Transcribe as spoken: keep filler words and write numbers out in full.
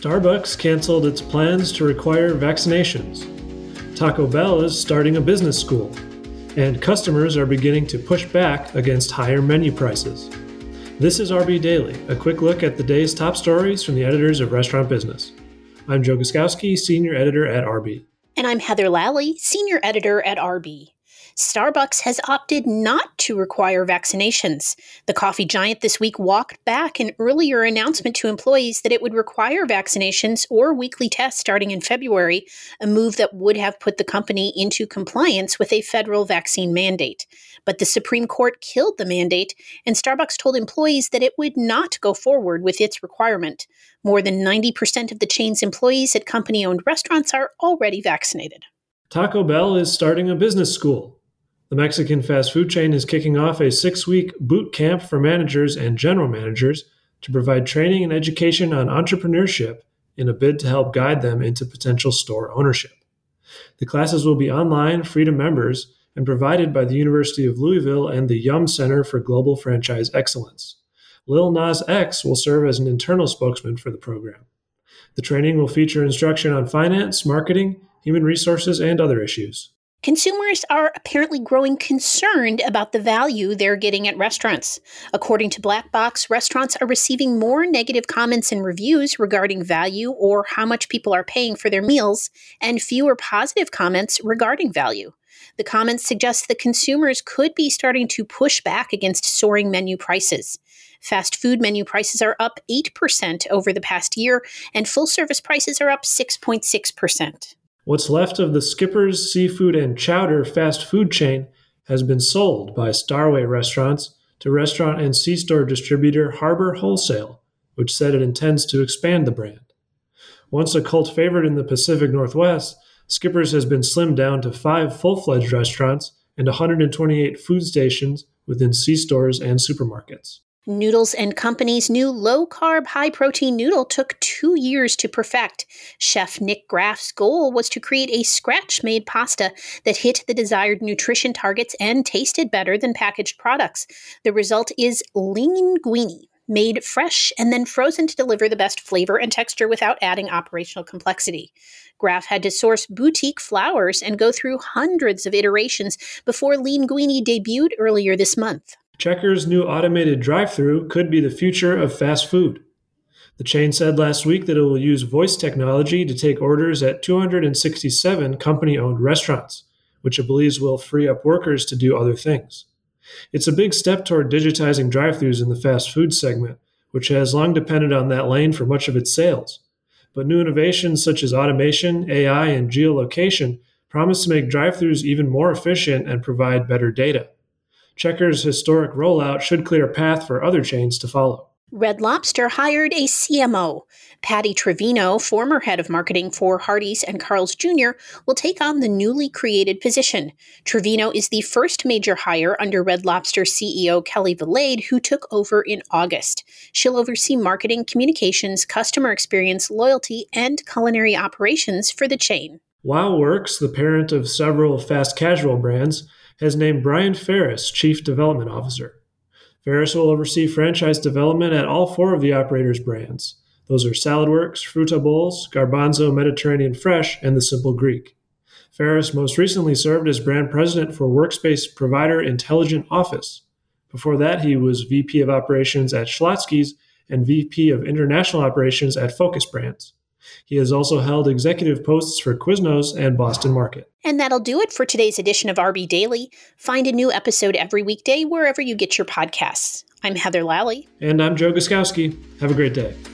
Starbucks canceled its plans to require vaccinations. Taco Bell is starting a business school. And customers are beginning to push back against higher menu prices. This is R B Daily, a quick look at the day's top stories from the editors of Restaurant Business. I'm Joe Guskowski, Senior Editor at R B. And I'm Heather Lally, Senior Editor at R B. Starbucks has opted not to require vaccinations. The coffee giant this week walked back an earlier announcement to employees that it would require vaccinations or weekly tests starting in February, a move that would have put the company into compliance with a federal vaccine mandate. But the Supreme Court killed the mandate, and Starbucks told employees that it would not go forward with its requirement. More than ninety percent of the chain's employees at company-owned restaurants are already vaccinated. Taco Bell is starting a business school. The Mexican fast food chain is kicking off a six-week boot camp for managers and general managers to provide training and education on entrepreneurship in a bid to help guide them into potential store ownership. The classes will be online, free to members, and provided by the University of Louisville and the Yum Center for Global Franchise Excellence. Lil Nas X will serve as an internal spokesman for the program. The training will feature instruction on finance, marketing, human resources, and other issues. Consumers are apparently growing concerned about the value they're getting at restaurants. According to Black Box, restaurants are receiving more negative comments and reviews regarding value or how much people are paying for their meals, and fewer positive comments regarding value. The comments suggest that consumers could be starting to push back against soaring menu prices. Fast food menu prices are up eight percent over the past year, and full-service prices are up six point six percent. What's left of the Skipper's Seafood and Chowder fast food chain has been sold by Starway Restaurants to restaurant and C-store distributor Harbor Wholesale, which said it intends to expand the brand. Once a cult favorite in the Pacific Northwest, Skipper's has been slimmed down to five full-fledged restaurants and one hundred twenty-eight food stations within C-stores and supermarkets. Noodles and Company's new low-carb, high-protein noodle took two years to perfect. Chef Nick Graff's goal was to create a scratch-made pasta that hit the desired nutrition targets and tasted better than packaged products. The result is linguine, made fresh and then frozen to deliver the best flavor and texture without adding operational complexity. Graff had to source boutique flours and go through hundreds of iterations before linguine debuted earlier this month. Checkers' new automated drive-thru could be the future of fast food. The chain said last week that it will use voice technology to take orders at two hundred sixty-seven company-owned restaurants, which it believes will free up workers to do other things. It's a big step toward digitizing drive-thrus in the fast food segment, which has long depended on that lane for much of its sales. But new innovations such as automation, A I, and geolocation promise to make drive-thrus even more efficient and provide better data. Checkers' historic rollout should clear a path for other chains to follow. Red Lobster hired a C M O. Patty Trevino, former head of marketing for Hardee's and Carl's Junior, will take on the newly created position. Trevino is the first major hire under Red Lobster C E O Kelly Valade, who took over in August. She'll oversee marketing, communications, customer experience, loyalty, and culinary operations for the chain. Wow Works, the parent of several fast casual brands, has named Brian Ferris Chief Development Officer. Ferris will oversee franchise development at all four of the operator's brands. Those are SaladWorks, Fruta Bowls, Garbanzo Mediterranean Fresh, and The Simple Greek. Ferris most recently served as brand president for workspace provider Intelligent Office. Before that, he was V P of Operations at Schlotzsky's and V P of International Operations at Focus Brands. He has also held executive posts for Quiznos and Boston Market. And that'll do it for today's edition of R B Daily. Find a new episode every weekday wherever you get your podcasts. I'm Heather Lally. And I'm Joe Guskowski. Have a great day.